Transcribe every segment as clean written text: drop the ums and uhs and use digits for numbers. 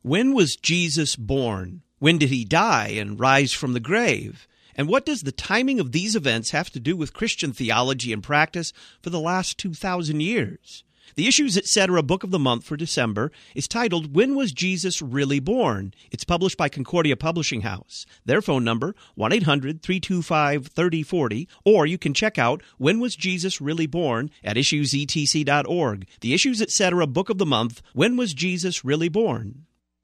When was Jesus born? When did he die and rise from the grave? And what does the timing of these events have to do with Christian theology and practice for the last 2,000 years? The Issues Etc. Book of the Month for December is titled, When Was Jesus Really Born? It's published by Concordia Publishing House. Their phone number, 1-800-325-3040, or you can check out When Was Jesus Really Born at issuesetc.org. The Issues Etc. Book of the Month, When Was Jesus Really Born?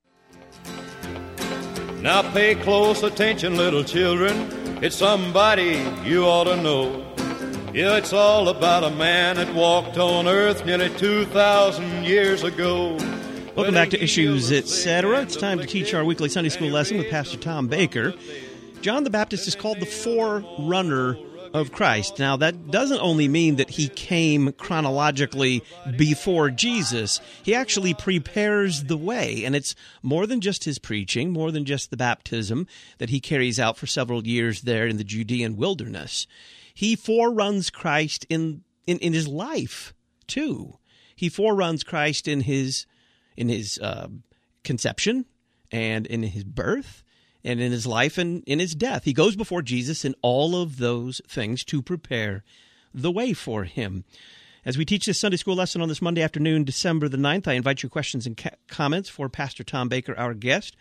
Now pay close attention, little children. It's somebody you ought to know. Yeah, it's all about a man that walked on earth nearly 2,000 years ago. Welcome back to Issues Etc. It's time to teach our weekly Sunday school lesson with Pastor Tom Baker. John the Baptist is called the forerunner of Christ. Now, that doesn't only mean that he came chronologically before Jesus. He actually prepares the way, and it's more than just his preaching, more than just the baptism that he carries out for several years there in the Judean wilderness. He foreruns Christ in his life, too. He foreruns Christ in his conception and in his birth, and in his life and in his death. He goes before Jesus in all of those things to prepare the way for him. As we teach this Sunday school lesson on this Monday afternoon, December the 9th, I invite your questions and comments for Pastor Tom Baker, our guest.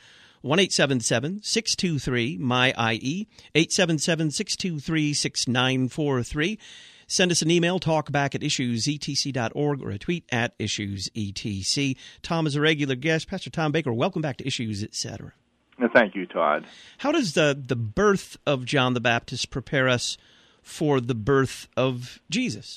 1-877-623-MY-IE, 877-623-6943. Send us an email, talkback@issuesetc.org, or a tweet at issuesetc. Tom is a regular guest. Pastor Tom Baker, welcome back to Issues Etc. Thank you, Todd. How does the birth of John the Baptist prepare us for the birth of Jesus?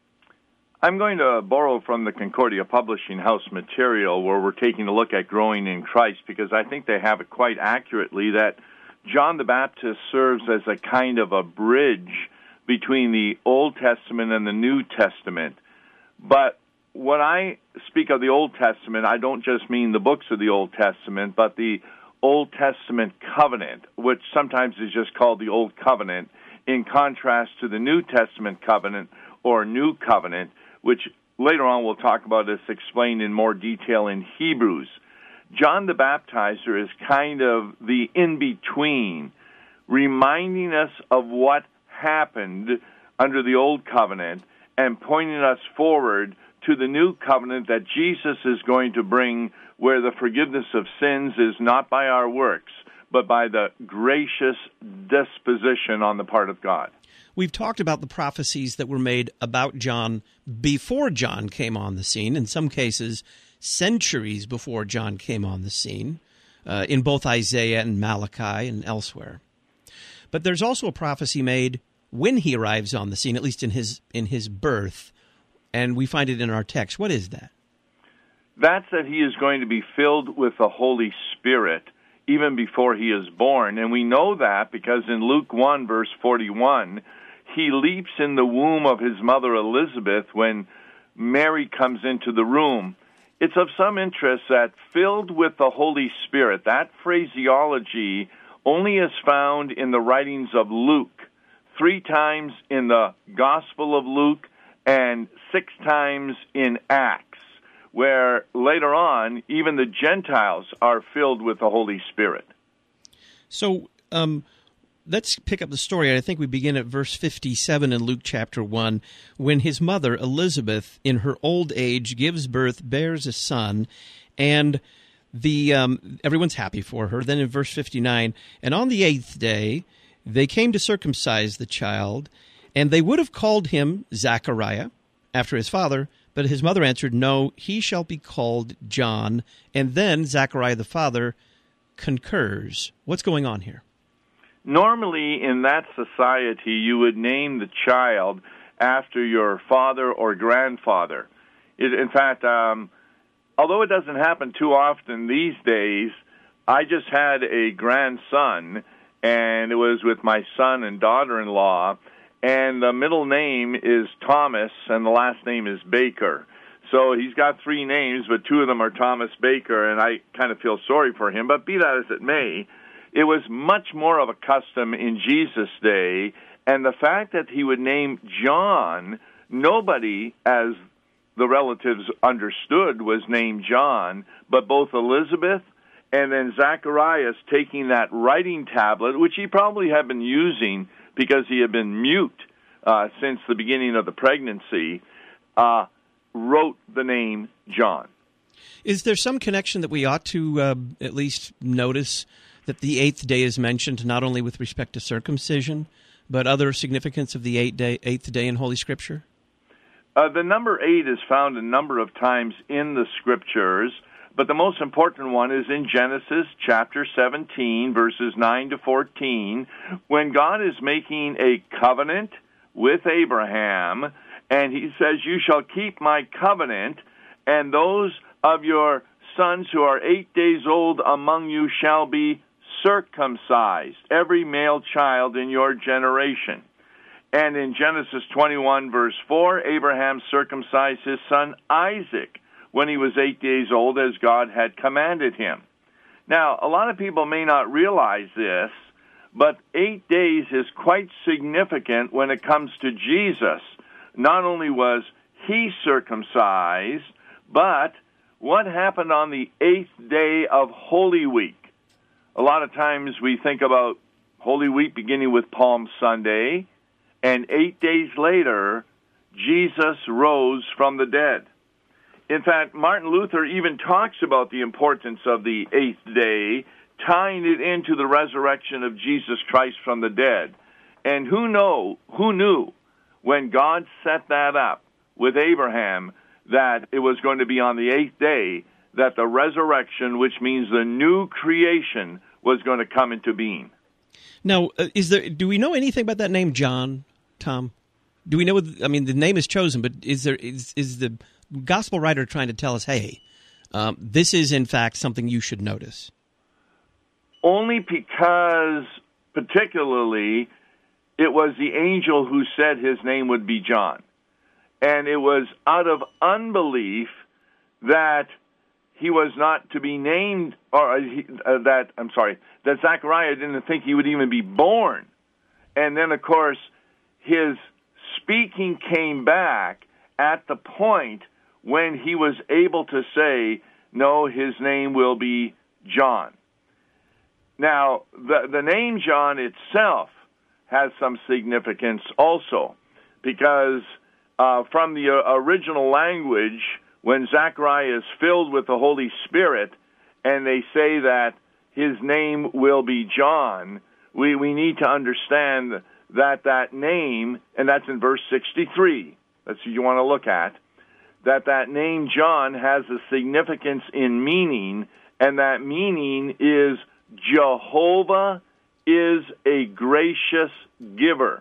I'm going to borrow from the Concordia Publishing House material where we're taking a look at growing in Christ, because I think they have it quite accurately that John the Baptist serves as a kind of a bridge between the Old Testament and the New Testament. But when I speak of the Old Testament, I don't just mean the books of the Old Testament, but the Old Testament covenant, which sometimes is just called the Old Covenant, in contrast to the New Testament covenant or New Covenant, which later on we'll talk about is explained in more detail in Hebrews. John the Baptizer is kind of the in-between, reminding us of what happened under the Old Covenant and pointing us forward to the New Covenant that Jesus is going to bring, where the forgiveness of sins is not by our works, but by the gracious disposition on the part of God. We've talked about the prophecies that were made about John before John came on the scene, in some cases centuries before John came on the scene, in both Isaiah and Malachi and elsewhere. But there's also a prophecy made when he arrives on the scene, at least in his birth, and we find it in our text. What is that? That's that he is going to be filled with the Holy Spirit even before he is born. And we know that because in Luke 1, verse 41, he leaps in the womb of his mother Elizabeth when Mary comes into the room. It's of some interest that filled with the Holy Spirit, that phraseology only is found in the writings of Luke, 3 times in the Gospel of Luke and 6 times in Acts, where later on, even the Gentiles are filled with the Holy Spirit. So let's pick up the story. I think we begin at verse 57 in Luke chapter 1, when his mother, Elizabeth, in her old age, gives birth, bears a son, and everyone's happy for her. Then in verse 59, and on the 8th day, they came to circumcise the child, and they would have called him Zachariah, after his father, but his mother answered, no, he shall be called John. And then Zachariah the father concurs. What's going on here? Normally, in that society, you would name the child after your father or grandfather. In fact, although it doesn't happen too often these days, I just had a grandson, and it was with my son and daughter-in-law, and the middle name is Thomas, and the last name is Baker. So he's got 3 names, but 2 of them are Thomas Baker, and I kind of feel sorry for him. But be that as it may, it was much more of a custom in Jesus' day, and the fact that he would name John, nobody, as the relatives understood, was named John, but both Elizabeth and then Zacharias taking that writing tablet, which he probably had been using because he had been mute since the beginning of the pregnancy, wrote the name John. Is there some connection that we ought to at least notice that the eighth day is mentioned, not only with respect to circumcision, but other significance of the eighth day in Holy Scripture? The number 8 is found a number of times in the Scriptures, but the most important one is in Genesis chapter 17, verses 9 to 14, when God is making a covenant with Abraham, and he says, "You shall keep my covenant, and those of your sons who are 8 days old among you shall be circumcised, every male child in your generation." And in Genesis 21, verse 4, Abraham circumcised his son Isaac when he was 8 days old, as God had commanded him. Now, a lot of people may not realize this, but 8 days is quite significant when it comes to Jesus. Not only was he circumcised, but what happened on the 8th day of Holy Week? A lot of times we think about Holy Week beginning with Palm Sunday, and 8 days later, Jesus rose from the dead. In fact, Martin Luther even talks about the importance of the 8th day, tying it into the resurrection of Jesus Christ from the dead. And who knew when God set that up with Abraham that it was going to be on the 8th day that the resurrection, which means the new creation, was going to come into being. Now, do we know anything about that name, John, Tom? Do we know? I mean, the name is chosen, but is the gospel writer trying to tell us, hey, this is in fact something you should notice? Only because, particularly, it was the angel who said his name would be John. And it was out of unbelief that he was not to be named, or that Zechariah didn't think he would even be born. And then, of course, his speaking came back at the point when he was able to say, no, his name will be John. Now, the name John itself has some significance also, because from the original language, when Zechariah is filled with the Holy Spirit, and they say that his name will be John, we need to understand that name, and that's in verse 63, that's what you want to look at, that name John has a significance in meaning, and that meaning is Jehovah is a gracious giver.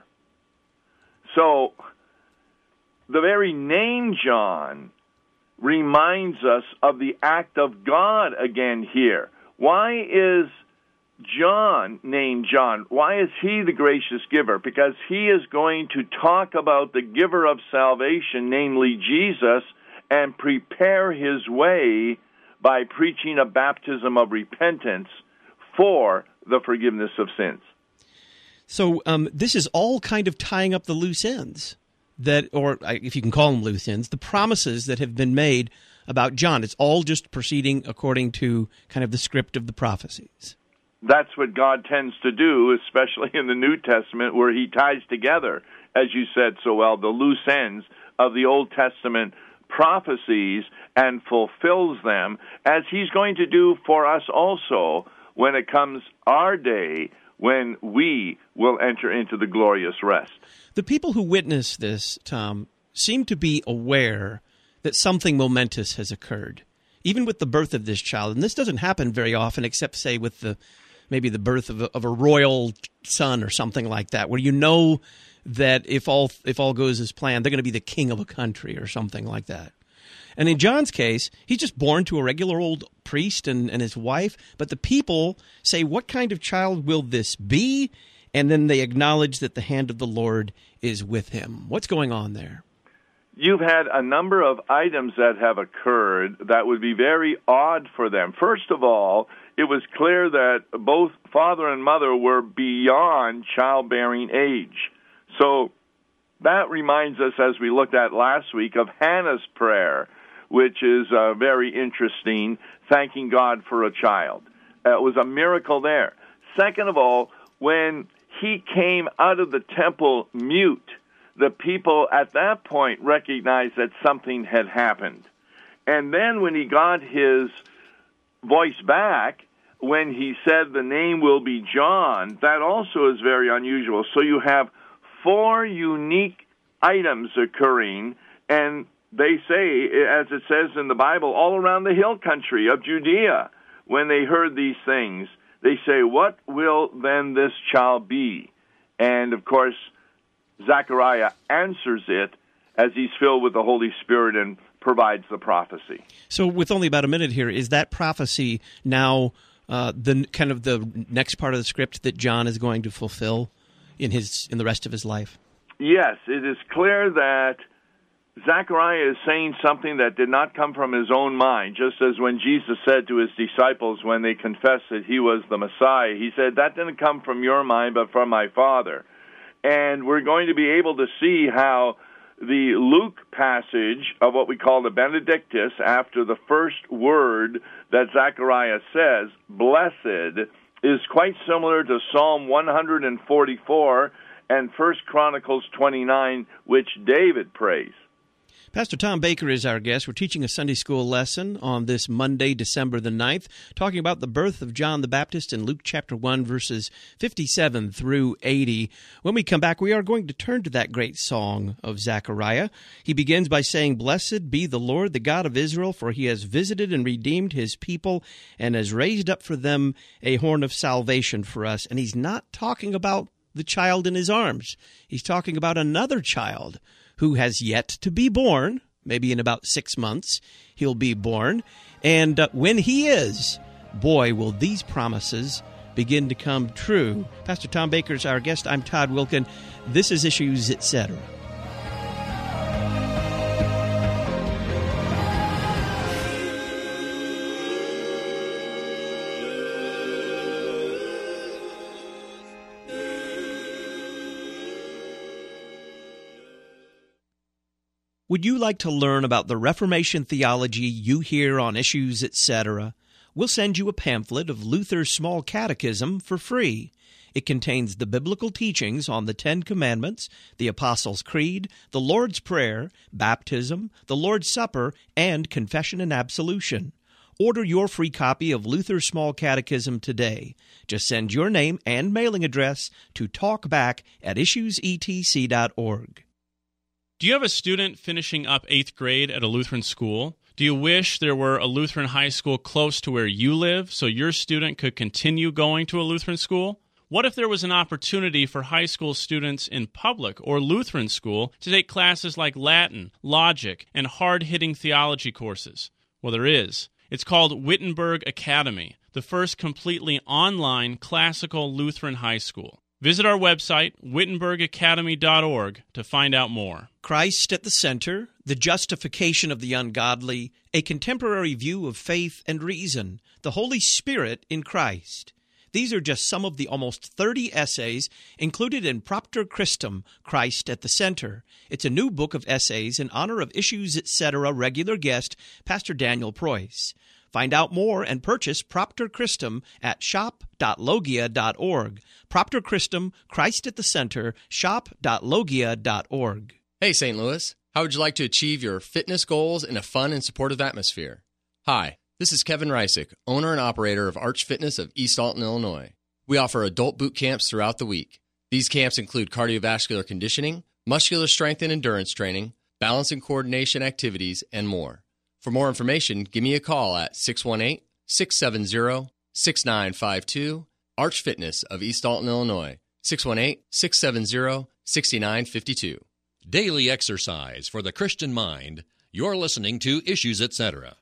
So, the very name John reminds us of the act of God again here. Why is John named John? Why is he the gracious giver? Because he is going to talk about the giver of salvation, namely Jesus, and prepare his way by preaching a baptism of repentance for the forgiveness of sins. So this is all kind of tying up the loose ends, or if you can call them loose ends, the promises that have been made about John. It's all just proceeding according to kind of the script of the prophecies. That's what God tends to do, especially in the New Testament, where he ties together, as you said so well, the loose ends of the Old Testament prophecies and fulfills them, as he's going to do for us also when it comes our day when we will enter into the glorious rest. The people who witness this, Tom, seem to be aware that something momentous has occurred, even with the birth of this child. And this doesn't happen very often, except, say, with maybe the birth of a royal son or something like that, where you know that if all goes as planned, they're going to be the king of a country or something like that. And in John's case, he's just born to a regular old priest and his wife, but the people say, what kind of child will this be? And then they acknowledge that the hand of the Lord is with him. What's going on there? You've had a number of items that have occurred that would be very odd for them. First of all, it was clear that both father and mother were beyond childbearing age. So that reminds us, as we looked at last week, of Hannah's prayer, which is very interesting, thanking God for a child. was a miracle there. Second of all, when he came out of the temple mute, the people at that point recognized that something had happened. And then when he got his voice back, when he said the name will be John, that also is very unusual. So you have 4 unique items occurring, and they say, as it says in the Bible, all around the hill country of Judea, when they heard these things, they say, what will then this child be? And, of course, Zechariah answers it as he's filled with the Holy Spirit and provides the prophecy. So with only about a minute here, is that prophecy now the kind of the next part of the script that John is going to fulfill in the rest of his life? Yes, it is clear that Zechariah is saying something that did not come from his own mind, just as when Jesus said to his disciples when they confessed that he was the Messiah, he said, that didn't come from your mind, but from my Father. And we're going to be able to see how the Luke passage of what we call the Benedictus, after the first word that Zechariah says, blessed, is quite similar to Psalm 144 and 1 Chronicles 29, which David prays. Pastor Tom Baker is our guest. We're teaching a Sunday school lesson on this Monday, December the 9th, talking about the birth of John the Baptist in Luke chapter 1, verses 57 through 80. When we come back, we are going to turn to that great song of Zechariah. He begins by saying, blessed be the Lord, the God of Israel, for he has visited and redeemed his people and has raised up for them a horn of salvation for us. And he's not talking about the child in his arms. He's talking about another child who has yet to be born. Maybe in about 6 months he'll be born. And when he is, boy, will these promises begin to come true. Pastor Tom Baker is our guest. I'm Todd Wilkin. This is Issues, Etc. Would you like to learn about the Reformation theology you hear on Issues, Etc.? We'll send you a pamphlet of Luther's Small Catechism for free. It contains the biblical teachings on the Ten Commandments, the Apostles' Creed, the Lord's Prayer, baptism, the Lord's Supper, and confession and absolution. Order your free copy of Luther's Small Catechism today. Just send your name and mailing address to talkback@issuesetc.org. Do you have a student finishing up 8th grade at a Lutheran school? Do you wish there were a Lutheran high school close to where you live so your student could continue going to a Lutheran school? What if there was an opportunity for high school students in public or Lutheran school to take classes like Latin, logic, and hard-hitting theology courses? Well, there is. It's called Wittenberg Academy, the first completely online classical Lutheran high school. Visit our website, wittenbergacademy.org, to find out more. Christ at the center, the justification of the ungodly, a contemporary view of faith and reason, the Holy Spirit in Christ. These are just some of the almost 30 essays included in Propter Christum, Christ at the Center. It's a new book of essays in honor of Issues, Etc. regular guest, Pastor Daniel Preuss. Find out more and purchase Propter Christum at shop.logia.org. Propter Christum, Christ at the Center, shop.logia.org. Hey, St. Louis. How would you like to achieve your fitness goals in a fun and supportive atmosphere? Hi, this is Kevin Reisick, owner and operator of Arch Fitness of East Alton, Illinois. We offer adult boot camps throughout the week. These camps include cardiovascular conditioning, muscular strength and endurance training, balance and coordination activities, and more. For more information, give me a call at 618-670-6952, Arch Fitness of East Alton, Illinois, 618-670-6952. Daily exercise for the Christian mind. You're listening to Issues, Etc.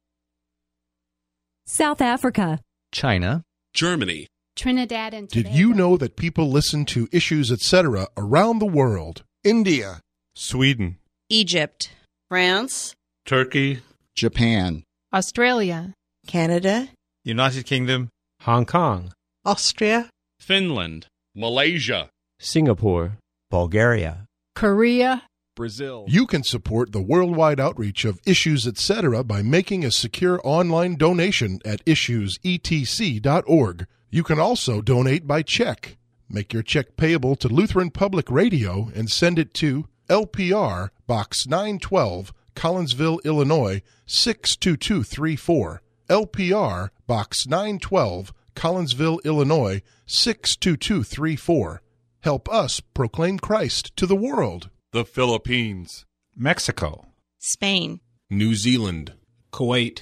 South Africa, China, Germany, Trinidad and Tobago. Did you know that people listen to Issues, Etc. around the world? India, Sweden, Egypt, France, Turkey, Japan, Australia, Canada, United Kingdom, Hong Kong, Austria, Finland, Malaysia, Singapore, Bulgaria, Korea, Brazil. You can support the worldwide outreach of Issues Etc. by making a secure online donation at issuesetc.org. You can also donate by check. Make your check payable to Lutheran Public Radio and send it to LPR Box 912, Collinsville, Illinois 62234. LPR Box 912, Collinsville, Illinois 62234. Help us proclaim Christ to the world. The Philippines. Mexico. Spain. New Zealand. Kuwait.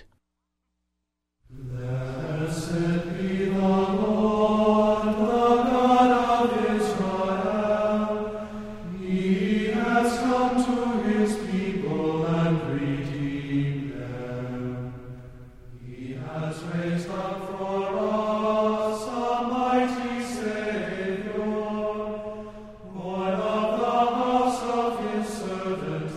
Blessed be the Lord, the God of Israel. He has come to his people and redeemed them. He has raised up for us a mighty Savior, born of the house of his servant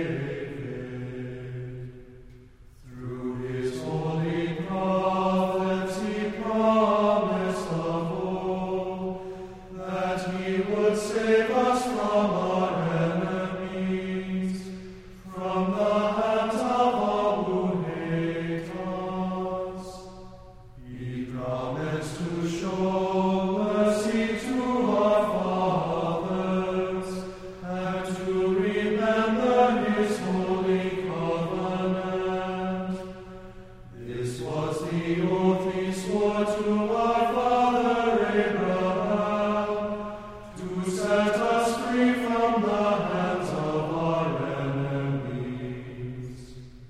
David. Through his holy prophets he promised of old that he would save us from our enemies, from the hands of all who hate us. He promised to show mercy to our fathers and to remember his holy covenant. This was the oath he swore to our father Abraham, to set us free from the hands of our enemies,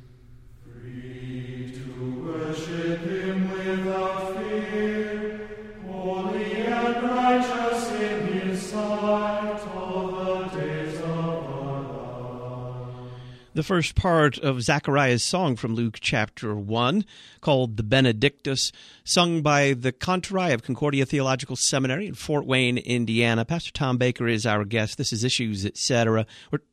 free to worship him without fear, holy and righteous in his sight all the days of our life. The first part of Zechariah's song from Luke chapter 1, called the Benedictus, sung by the Cantori of Concordia Theological Seminary in Fort Wayne, Indiana. Pastor Tom Baker is our guest. This is Issues, Etc.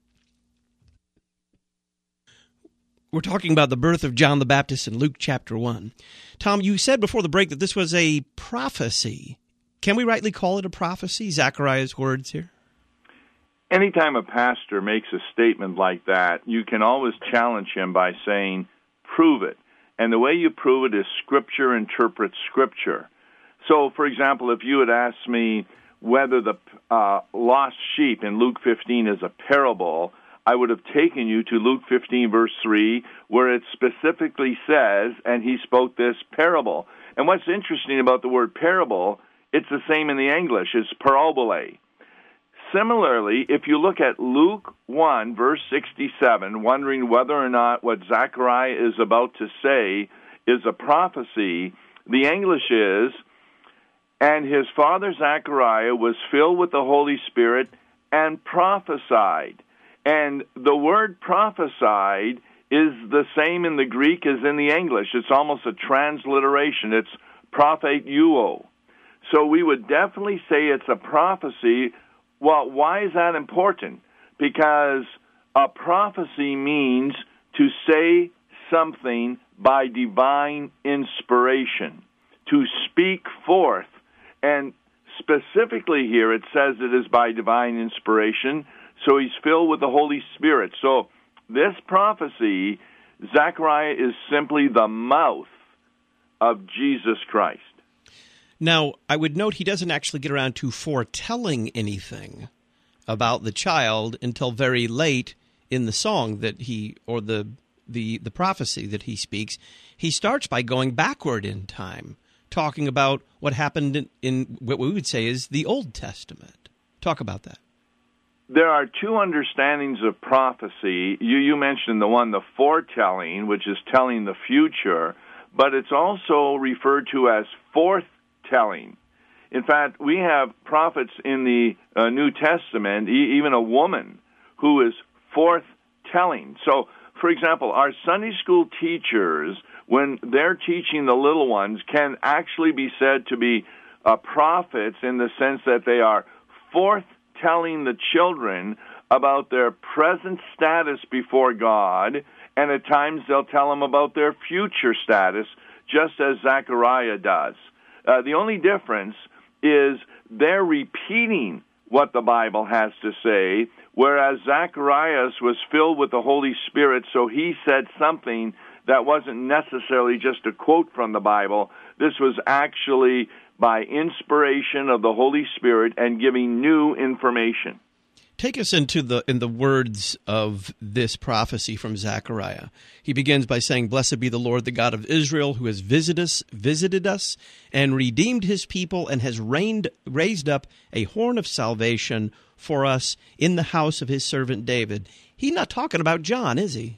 We're talking about the birth of John the Baptist in Luke chapter 1. Tom, you said before the break that this was a prophecy. Can we rightly call it a prophecy, Zechariah's words here? Anytime a pastor makes a statement like that, you can always challenge him by saying, prove it. And the way you prove it is Scripture interprets Scripture. So, for example, if you had asked me whether the lost sheep in Luke 15 is a parable, I would have taken you to Luke 15, verse 3, where it specifically says, and he spoke this parable. And what's interesting about the word parable, it's the same in the English. It's parabole. Similarly, if you look at Luke 1, verse 67, wondering whether or not what Zechariah is about to say is a prophecy, the English is, and his father Zechariah was filled with the Holy Spirit and prophesied. And the word prophesied is the same in the Greek as in the English. It's almost a transliteration. It's propheteuo. So we would definitely say it's a prophecy. Well, why is that important? Because a prophecy means to say something by divine inspiration, to speak forth. And specifically here it says it is by divine inspiration, so he's filled with the Holy Spirit. So this prophecy, Zechariah is simply the mouth of Jesus Christ. Now, I would note he doesn't actually get around to foretelling anything about the child until very late in the song that he, or the prophecy that he speaks. He starts by going backward in time, talking about what happened in what we would say is the Old Testament. Talk about that. There are two understandings of prophecy. You mentioned the foretelling, which is telling the future, but it's also referred to as forthtelling. In fact, we have prophets in the New Testament, even a woman who is forthtelling. So, for example, our Sunday school teachers, when they're teaching the little ones, can actually be said to be prophets in the sense that they are forthtelling the children about their present status before God, and at times they'll tell them about their future status, just as Zechariah does. The only difference is they're repeating what the Bible has to say, whereas Zacharias was filled with the Holy Spirit, so he said something that wasn't necessarily just a quote from the Bible. This was actually by inspiration of the Holy Spirit and giving new information. Take us into the words of this prophecy from Zechariah. He begins by saying, "Blessed be the Lord, the God of Israel, who has visited us and redeemed his people and has raised up a horn of salvation for us in the house of his servant David." He's not talking about John, is he?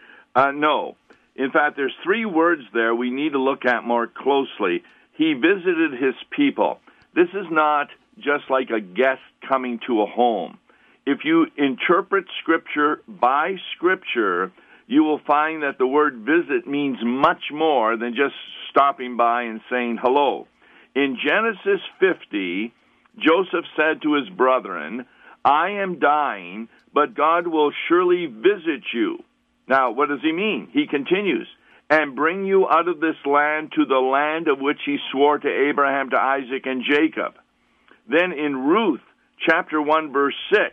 No. In fact, there's three words there we need to look at more closely. He visited his people. This is not just like a guest coming to a home. If you interpret Scripture by Scripture, you will find that the word visit means much more than just stopping by and saying hello. In Genesis 50, Joseph said to his brethren, "I am dying, but God will surely visit you." Now, what does he mean? He continues, "and bring you out of this land to the land of which he swore to Abraham, to Isaac, and Jacob." Then in Ruth, chapter 1, verse 6,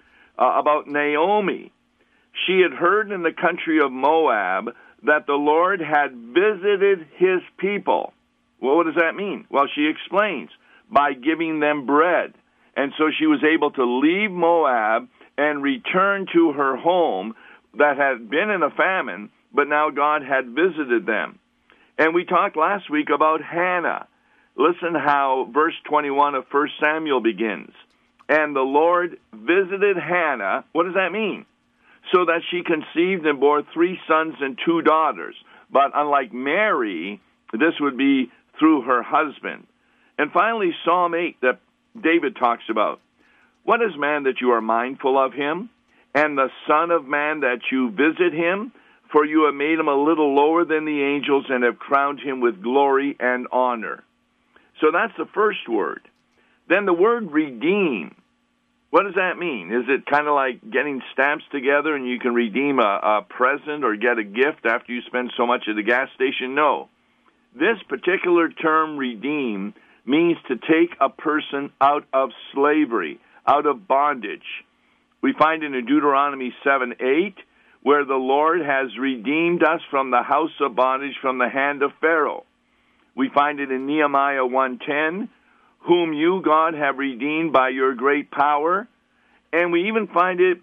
about Naomi, she had heard in the country of Moab that the Lord had visited his people. Well, what does that mean? Well, she explains, by giving them bread. And so she was able to leave Moab and return to her home that had been in a famine, but now God had visited them. And we talked last week about Hannah. Listen how verse 21 of 1 Samuel begins. "And the Lord visited Hannah." What does that mean? "So that she conceived and bore 3 sons and 2 daughters. But unlike Mary, this would be through her husband." And finally, Psalm 8 that David talks about. "What is man that you are mindful of him, and the son of man that you visit him? For you have made him a little lower than the angels and have crowned him with glory and honor." So that's the first word. Then the word redeem. What does that mean? Is it kind of like getting stamps together and you can redeem a present or get a gift after you spend so much at the gas station? No. This particular term, redeem, means to take a person out of slavery, out of bondage. We find it in Deuteronomy 7:8, where the Lord has redeemed us from the house of bondage, from the hand of Pharaoh. We find it in Nehemiah 1:10, "whom you, God, have redeemed by your great power." And we even find it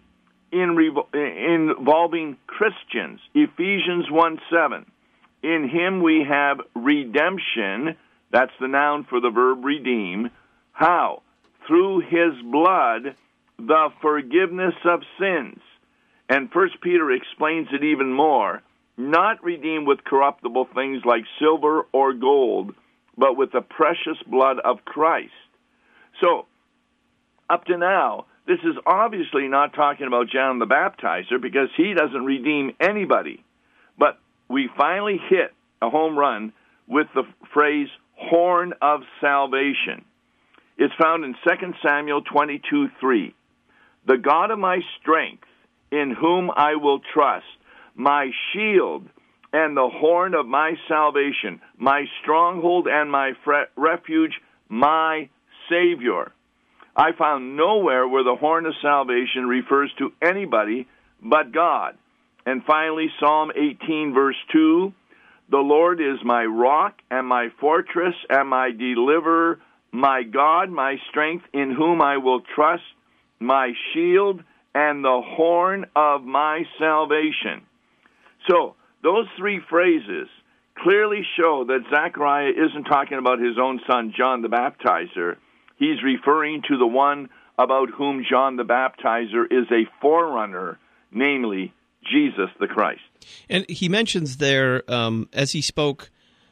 involving Christians. Ephesians 1:7, "in him we have redemption," that's the noun for the verb redeem. How? "Through his blood, the forgiveness of sins." And 1 Peter explains it even more. "Not redeemed with corruptible things like silver or gold, but with the precious blood of Christ." So, up to now, this is obviously not talking about John the Baptizer because he doesn't redeem anybody. But we finally hit a home run with the phrase horn of salvation. It's found in 2 Samuel 22:3. "The God of my strength, in whom I will trust, my shield and the horn of my salvation, my stronghold and my refuge, my Savior." I found nowhere where the horn of salvation refers to anybody but God. And finally, Psalm 18, verse 2, "The Lord is my rock and my fortress and my deliverer, my God, my strength, in whom I will trust, my shield and the horn of my salvation." So, those three phrases clearly show that Zechariah isn't talking about his own son, John the Baptizer. He's referring to the one about whom John the Baptizer is a forerunner, namely Jesus the Christ. And he mentions there, as he spoke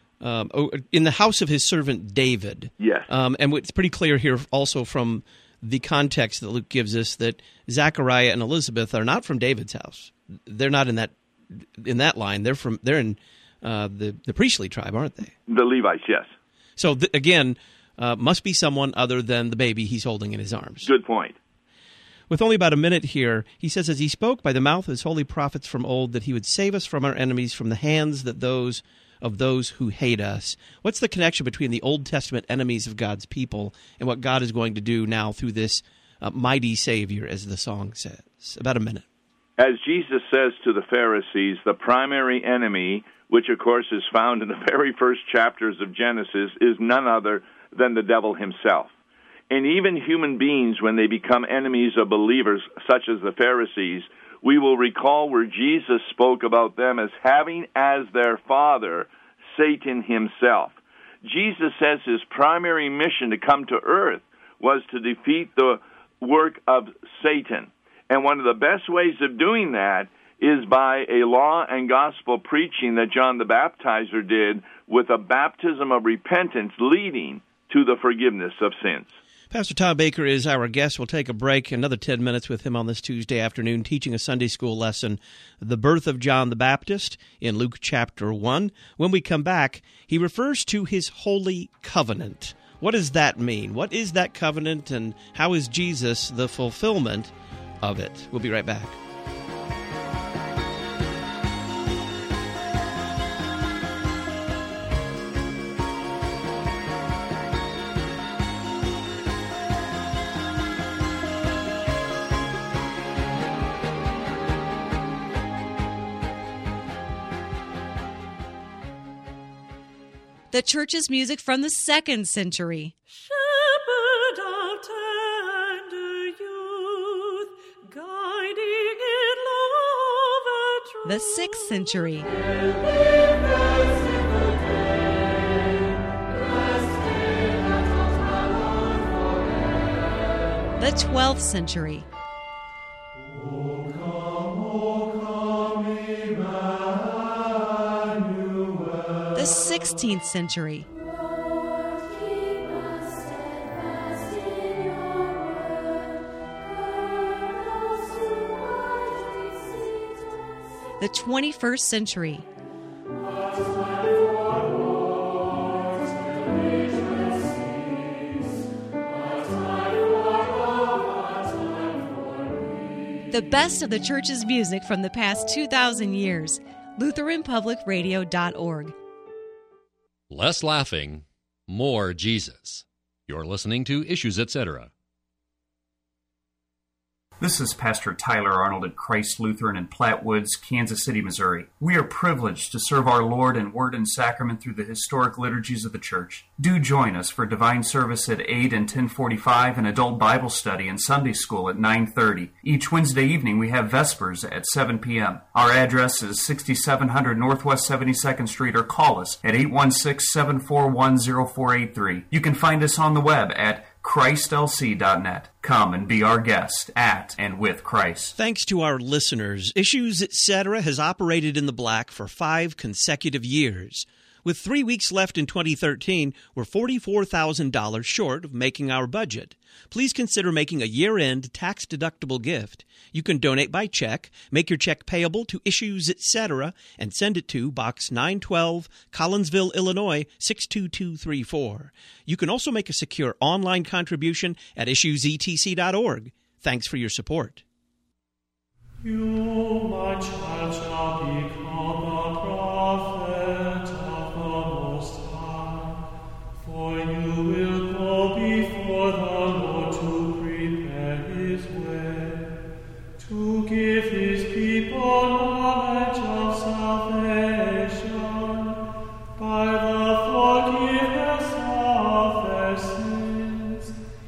in the house of his servant David. Yes. And it's pretty clear here also from the context that Luke gives us that Zechariah and Elizabeth are not from David's house. They're not in that line. They're in the priestly tribe, aren't they? The Levites, yes. So again, must be someone other than the baby he's holding in his arms. Good point. With only about a minute here, he says, "As he spoke by the mouth of his holy prophets from old, that he would save us from our enemies, from the hands of those who hate us." What's the connection between the Old Testament enemies of God's people and what God is going to do now through this mighty Savior, as the song says. About a minute. As Jesus says to the Pharisees, the primary enemy, which of course is found in the very first chapters of Genesis, is none other than the devil himself. And even human beings, when they become enemies of believers, such as the Pharisees, we will recall where Jesus spoke about them as having as their father Satan himself. Jesus says his primary mission to come to earth was to defeat the work of Satan. And one of the best ways of doing that is by a law and gospel preaching that John the Baptizer did, with a baptism of repentance leading to the forgiveness of sins. Pastor Tom Baker is our guest. We'll take a break, another 10 minutes with him on this Tuesday afternoon, teaching a Sunday school lesson, The Birth of John the Baptist, in Luke chapter 1. When we come back, he refers to his holy covenant. What does that mean? What is that covenant, and how is Jesus the fulfillment of it? We'll be right back. The church's music from the 2nd century. Shepherd of tender youth, guiding in love and truth. The 6th century. The 12th century. The 16th century. The 21st century. The best of the church's music from the past 2,000 years. LutheranPublicRadio.org. Less laughing, more Jesus. You're listening to Issues, Etc. This is Pastor Tyler Arnold at Christ Lutheran in Platte Woods, Kansas City, Missouri. We are privileged to serve our Lord in word and sacrament through the historic liturgies of the Church. Do join us for divine service at 8 and 10:45 and adult Bible study and Sunday school at 9:30. Each Wednesday evening we have Vespers at 7 p.m. Our address is 6700 Northwest 72nd Street, or call us at 816-741-0483. You can find us on the web at ChristLC.net. Come and be our guest at and with Christ. Thanks to our listeners, Issues, Etc. has operated in the black for 5 consecutive years. With 3 weeks left in 2013, we're $44,000 short of making our budget. Please consider making a year-end tax-deductible gift. You can donate by check, make your check payable to Issues, Etc., and send it to Box 912, Collinsville, Illinois, 62234. You can also make a secure online contribution at issuesetc.org. Thanks for your support. You, my child, shall become a prophet of the Most High, for you will go before the Lord to prepare his way, to give his people knowledge of salvation by the forgiveness of their sins,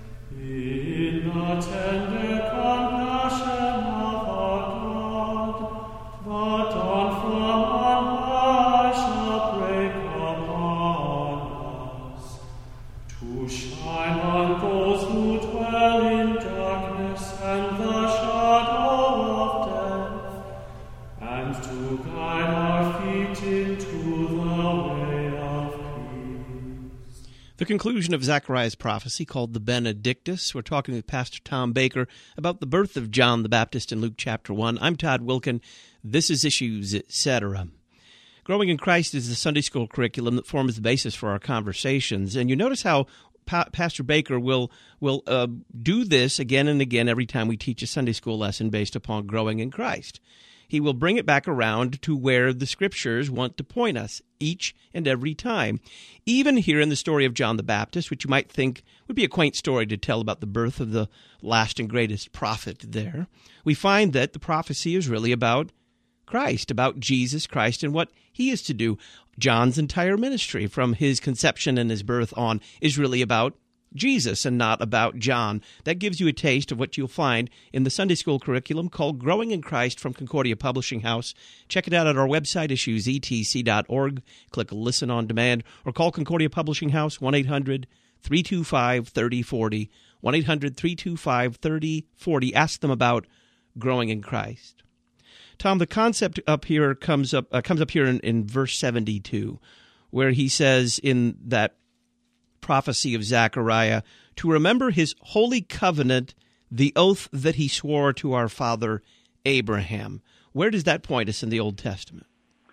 in the tender compassion of our God, the dawn from on high shall break upon us, to shine on those who dwell in darkness and the shadow of death, and to guide our feet into the way of peace. The conclusion of Zechariah's prophecy, called the Benedictus. We're talking with Pastor Tom Baker about the birth of John the Baptist in Luke chapter 1. I'm Todd Wilkin. This is Issues, Etc. Growing in Christ is the Sunday school curriculum that forms the basis for our conversations. And you notice how Pastor Baker will do this again and again every time we teach a Sunday school lesson based upon growing in Christ. He will bring it back around to where the Scriptures want to point us each and every time. Even here in the story of John the Baptist, which you might think would be a quaint story to tell about the birth of the last and greatest prophet there, we find that the prophecy is really about Christ, about Jesus Christ and what he is to do. John's entire ministry from his conception and his birth on is really about Jesus and not about John. That gives you a taste of what you'll find in the Sunday school curriculum called Growing in Christ from Concordia Publishing House. Check it out at our website, issuesetc.org. Click Listen on Demand or call Concordia Publishing House, 1-800-325-3040, 1-800-325-3040. Ask them about Growing in Christ. Tom, the concept up here comes up here in verse 72, where he says in that prophecy of Zechariah, to remember his holy covenant, the oath that he swore to our father Abraham. Where does that point us in the Old Testament?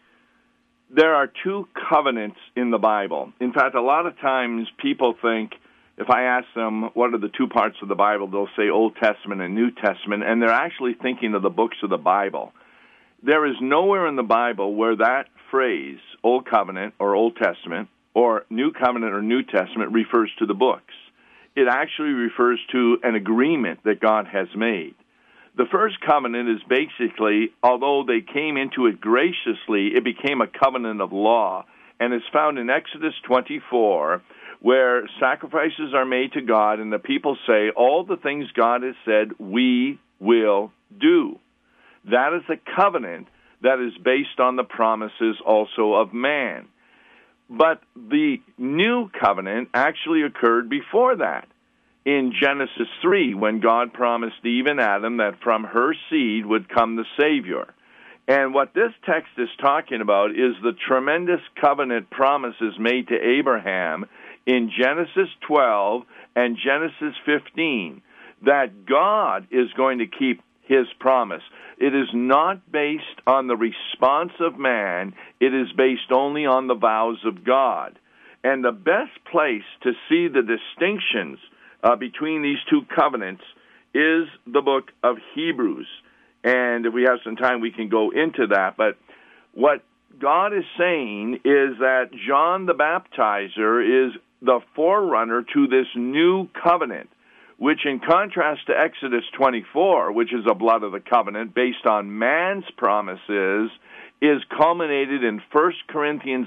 There are two covenants in the Bible. In fact, a lot of times people think, if I ask them what are the two parts of the Bible, they'll say Old Testament and New Testament, and they're actually thinking of the books of the Bible. There is nowhere in the Bible where that phrase, Old Covenant or Old Testament, or New Covenant or New Testament, refers to the books. It actually refers to an agreement that God has made. The first covenant is basically, although they came into it graciously, it became a covenant of law, and it's found in Exodus 24, where sacrifices are made to God, and the people say, all the things God has said, we will do. That is a covenant that is based on the promises also of man. But the new covenant actually occurred before that. In Genesis 3, when God promised Eve and Adam that from her seed would come the Savior. And what this text is talking about is the tremendous covenant promises made to Abraham in Genesis 12 and Genesis 15, that God is going to keep his promise. It is not based on the response of man. It is based only on the vows of God. And the best place to see the distinctions between these two covenants is the book of Hebrews. And if we have some time, we can go into that. But what God is saying is that John the Baptizer is the forerunner to this new covenant, which in contrast to Exodus 24, which is a blood of the covenant based on man's promises, is culminated in 1 Corinthians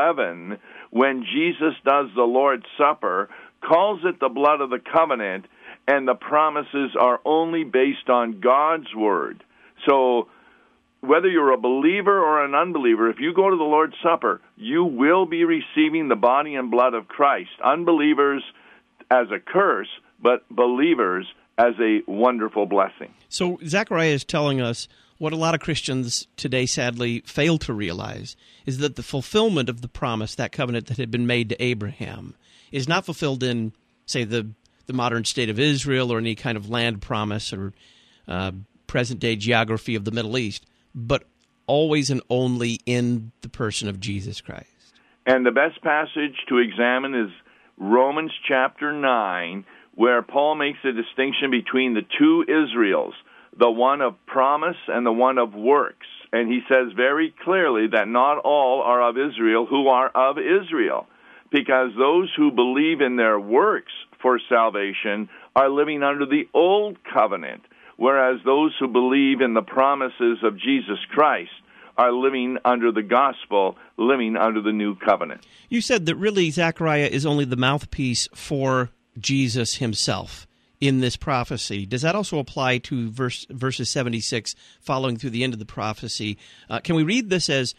11 when Jesus does the Lord's Supper, calls it the blood of the covenant, and the promises are only based on God's word. So whether you're a believer or an unbeliever, if you go to the Lord's Supper, you will be receiving the body and blood of Christ. Unbelievers as a curse, but believers as a wonderful blessing. So Zechariah is telling us what a lot of Christians today sadly fail to realize is that the fulfillment of the promise, that covenant that had been made to Abraham, is not fulfilled in, say, the modern state of Israel or any kind of land promise or present-day geography of the Middle East, but always and only in the person of Jesus Christ. And the best passage to examine is Romans chapter 9, where Paul makes a distinction between the two Israels, the one of promise and the one of works. And he says very clearly that not all are of Israel who are of Israel, because those who believe in their works for salvation are living under the old covenant, whereas those who believe in the promises of Jesus Christ are living under the gospel, living under the new covenant. You said that really Zechariah is only the mouthpiece for Jesus himself in this prophecy. Does that also apply to verses 76 following through the end of the prophecy? Can we read this as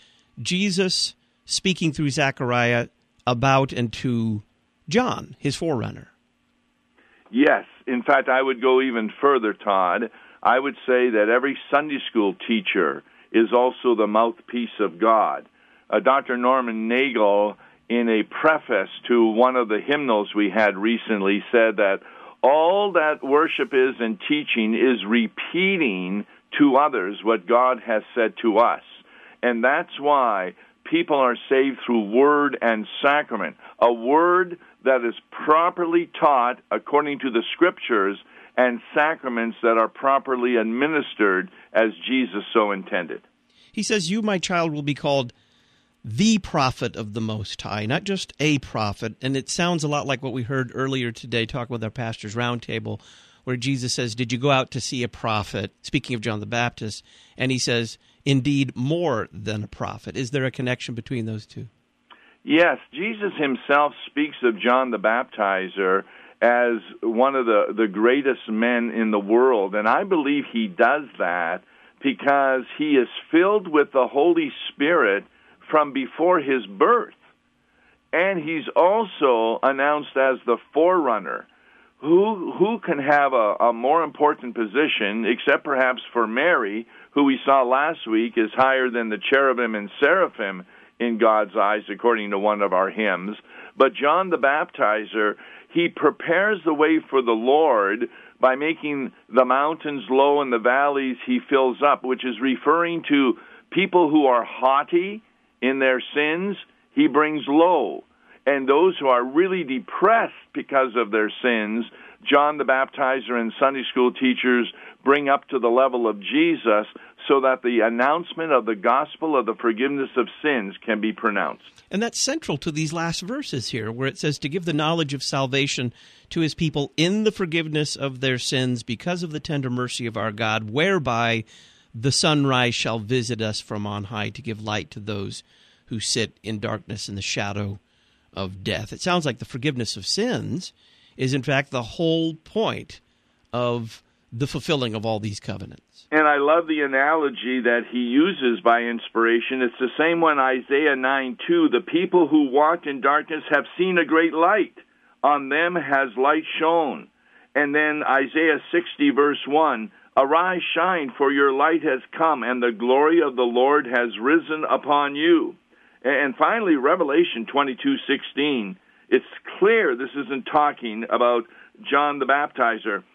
Jesus speaking through Zechariah about and to John, his forerunner? Yes. In fact, I would go even further, Todd. I would say that every Sunday school teacher is also the mouthpiece of God. Dr. Norman Nagel, in a preface to one of the hymnals we had recently, said that all that worship is and teaching is repeating to others what God has said to us. And that's why people are saved through word and sacrament. A word that is properly taught according to the Scriptures and sacraments that are properly administered as Jesus so intended. He says, "You, my child, will be called the prophet of the Most High," not just a prophet. And it sounds a lot like what we heard earlier today talking with our Pastor's Roundtable, where Jesus says, "Did you go out to see a prophet?" Speaking of John the Baptist. And he says, "Indeed, more than a prophet." Is there a connection between those two? Yes, Jesus himself speaks of John the Baptizer as one of the greatest men in the world. And I believe he does that because he is filled with the Holy Spirit from before his birth. And he's also announced as the forerunner. Who can have a more important position, except perhaps for Mary, who we saw last week is higher than the cherubim and seraphim in God's eyes, according to one of our hymns. But John the Baptizer, he prepares the way for the Lord by making the mountains low and the valleys he fills up, which is referring to people who are haughty in their sins, he brings low. And those who are really depressed because of their sins, John the Baptizer and Sunday school teachers bring up to the level of Jesus so that the announcement of the gospel of the forgiveness of sins can be pronounced. And that's central to these last verses here, where it says to give the knowledge of salvation to his people in the forgiveness of their sins because of the tender mercy of our God, whereby the sunrise shall visit us from on high to give light to those who sit in darkness and the shadow of death. It sounds like the forgiveness of sins is, in fact, the whole point of the fulfilling of all these covenants. And I love the analogy that he uses by inspiration. It's the same one, Isaiah 9:2. The people who walked in darkness have seen a great light. On them has light shone. And then Isaiah 60, verse 1. Arise, shine, for your light has come, and the glory of the Lord has risen upon you. And finally, Revelation 22:16. It's clear this isn't talking about John the Baptizer.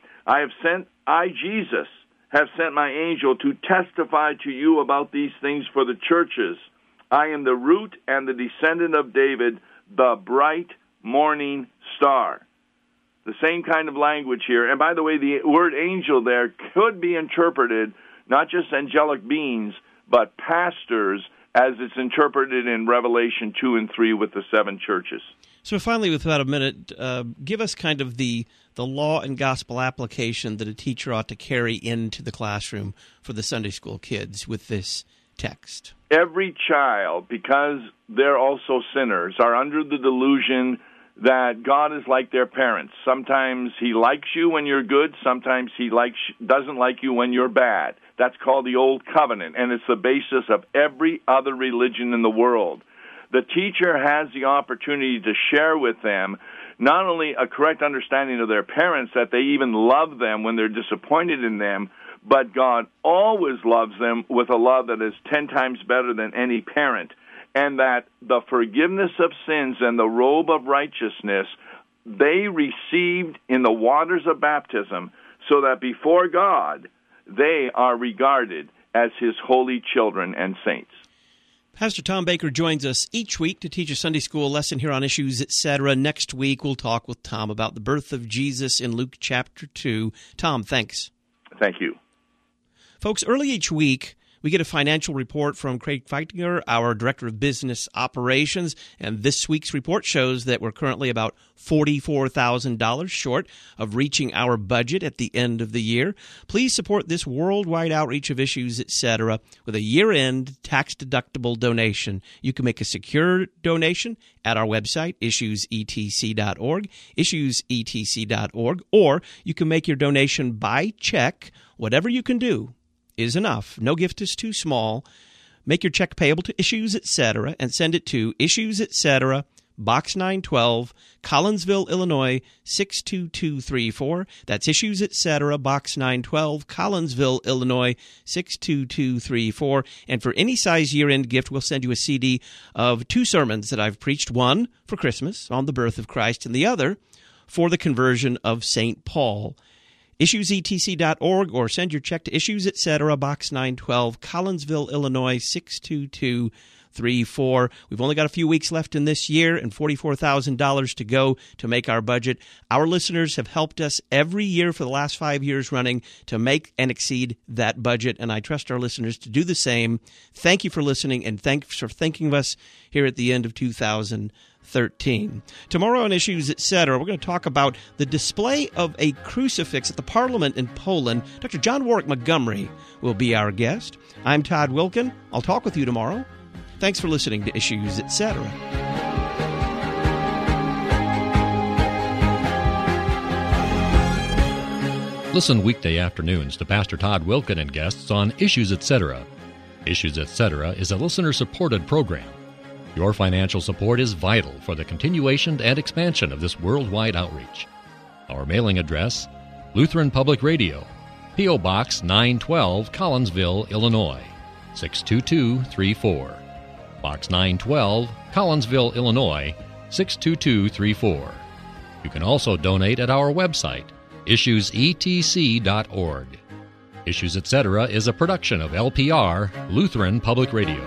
I, Jesus, have sent my angel to testify to you about these things for the churches. I am the root and the descendant of David, the bright morning star. The same kind of language here. And by the way, the word angel there could be interpreted not just angelic beings, but pastors, as it's interpreted in Revelation 2 and 3 with the 7 churches. So finally, with about a minute, give us kind of the law and gospel application that a teacher ought to carry into the classroom for the Sunday school kids with this text. Every child, because they're also sinners, are under the delusion that God is like their parents. Sometimes he likes you when you're good, sometimes he doesn't like you when you're bad. That's called the Old Covenant, and it's the basis of every other religion in the world. The teacher has the opportunity to share with them not only a correct understanding of their parents, that they even love them when they're disappointed in them, but God always loves them with a love that is 10 times better than any parent, and that the forgiveness of sins and the robe of righteousness they received in the waters of baptism, so that before God they are regarded as his holy children and saints. Pastor Tom Baker joins us each week to teach a Sunday school lesson here on Issues, Etc. Next week, we'll talk with Tom about the birth of Jesus in Luke chapter 2. Tom, thanks. Thank you. Folks, early each week, we get a financial report from Craig Feitinger, our Director of Business Operations, and this week's report shows that we're currently about $44,000 short of reaching our budget at the end of the year. Please support this worldwide outreach of Issues, Etc. with a year-end tax-deductible donation. You can make a secure donation at our website, issuesetc.org, issuesetc.org, or you can make your donation by check. Whatever you can do is enough. No gift is too small. Make your check payable to Issues, Etc. and send it to Issues, Etc., Box 912, Collinsville, Illinois, 62234. That's Issues, Etc., Box 912, Collinsville, Illinois, 62234. And for any size year-end gift, we'll send you a CD of 2 sermons that I've preached, one for Christmas on the birth of Christ and the other for the conversion of St. Paul. IssuesETC.org, or send your check to Issues, Etc., Box 912, Collinsville, Illinois, 62234. 888-222-3434. We've only got a few weeks left in this year and $44,000 to go to make our budget. Our listeners have helped us every year for the last 5 years running to make and exceed that budget, and I trust our listeners to do the same. Thank you for listening, and thanks for thinking of us here at the end of 2013. Tomorrow on Issues, Etc., we're going to talk about the display of a crucifix at the Parliament in Poland. Dr. John Warwick Montgomery will be our guest. I'm Todd Wilkin. I'll talk with you tomorrow. Thanks for listening to Issues, Etc. Listen weekday afternoons to Pastor Todd Wilkin and guests on Issues, Etc. Issues, Etc. is a listener-supported program. Your financial support is vital for the continuation and expansion of this worldwide outreach. Our mailing address, Lutheran Public Radio, P.O. Box 912, Collinsville, Illinois, 62234. Box 912, Collinsville, Illinois, 62234. You can also donate at our website, issuesetc.org. Issues, Etc. is a production of LPR, Lutheran Public Radio.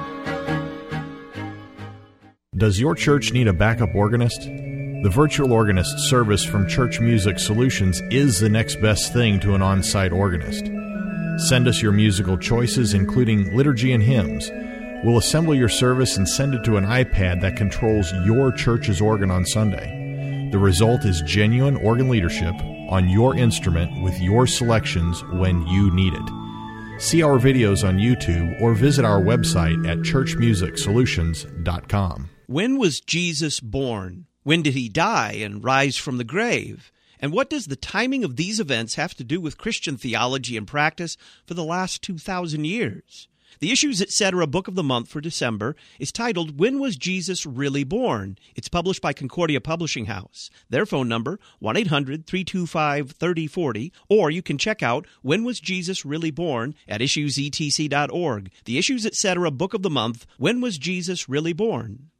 Does your church need a backup organist? The Virtual Organist service from Church Music Solutions is the next best thing to an on-site organist. Send us your musical choices, including liturgy and hymns. We'll assemble your service and send it to an iPad that controls your church's organ on Sunday. The result is genuine organ leadership on your instrument with your selections when you need it. See our videos on YouTube or visit our website at churchmusicsolutions.com. When was Jesus born? When did he die and rise from the grave? And what does the timing of these events have to do with Christian theology and practice for the last 2,000 years? The Issues, Etc. Book of the Month for December is titled, When Was Jesus Really Born? It's published by Concordia Publishing House. Their phone number, 1-800-325-3040, or you can check out When Was Jesus Really Born at issuesetc.org. The Issues, Etc. Book of the Month, When Was Jesus Really Born?